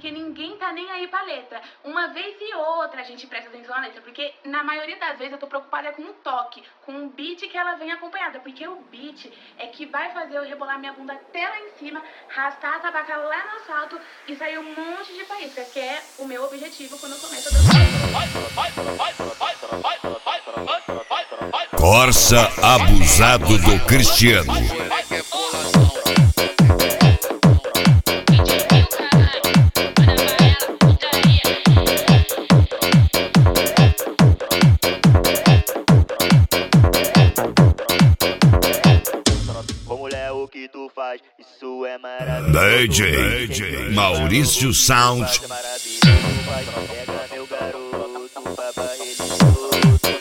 porque ninguém tá nem aí pra letra. Uma vez e outra a gente presta atenção na letra, porque na maioria das vezes eu tô preocupada com o toque, com o beat que ela vem acompanhada, porque o beat é que vai fazer eu rebolar minha bunda até lá em cima, arrastar a tabaca lá no asfalto e sair um monte de faísca, que é o meu objetivo quando eu começo a dançar. Corsa abusado do Cristiano. Mulher, o que tu faz, isso é maravilhoso. DJ Maurício Sound. Pega meu garoto, papai religioso.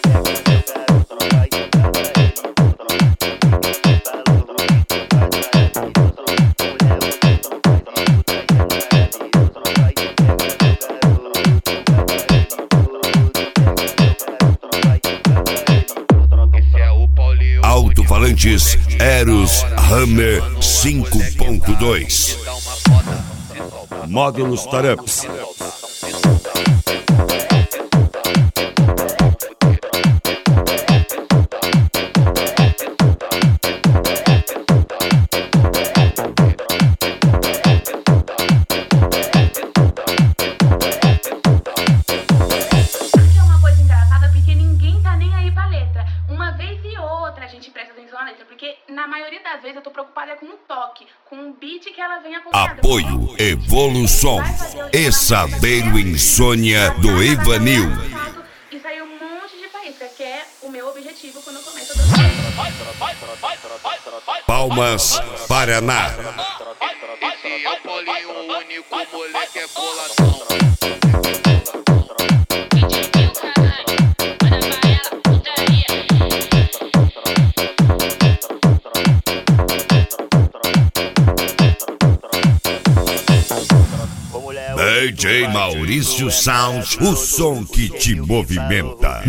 Alto-falantes Eros Hammer 5.2. Módulos Tarups. A gente presta atenção na letra, porque na maioria das vezes eu tô preocupada com o toque, com o beat que ela vem acompanhada. Apoio Evolução e Sabeiro Insônia do Ivanil. E saiu um monte de faísca, que é o meu objetivo quando eu começo a dançar. Palmas, Paraná. Esse é o Paulinho único, moleque é colação. DJ Maurício Sound, o som que te movimenta.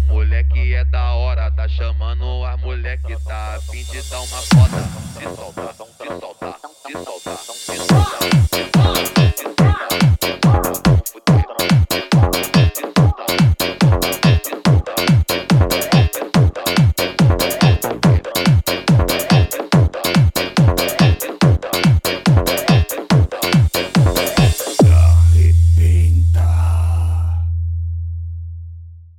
Chamando as moleque, tá a fim de dar uma foda, se solta.